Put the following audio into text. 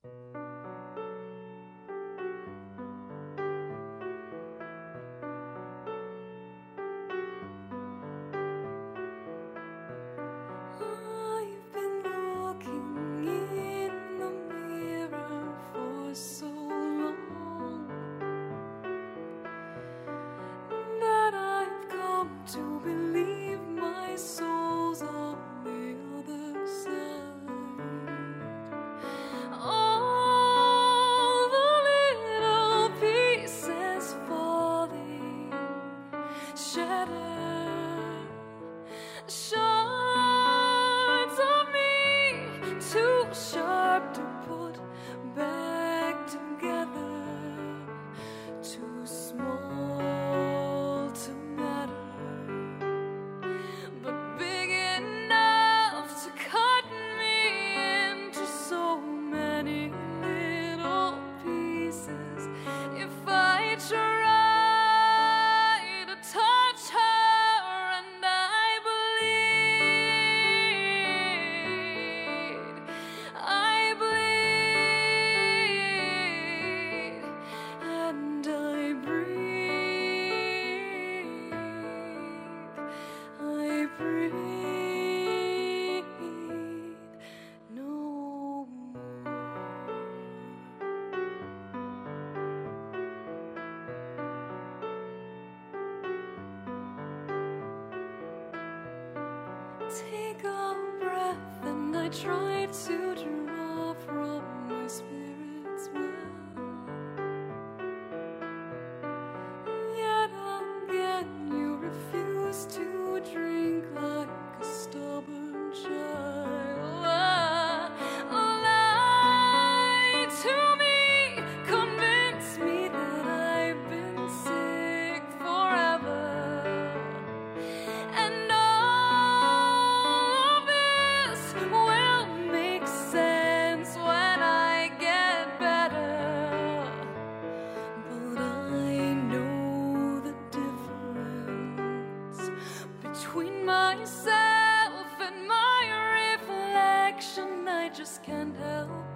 I've been looking in the mirror for so long that I've come to believe my soul's on the other side. All the little pieces falling, shattered, shards of me, too sharp to put back together, too small to matter, but big enough to cut me into so many little pieces. If I try to touch her, and I bleed, and I breathe no more. Take a breath, and I try to draw from my spirit's well. Yet again you refuse to drink like a stubborn child. Lie to me, convince me that I've been sick forever, and all of this will make sense when I get better. But I know the difference between myself and my reflection. I just can't help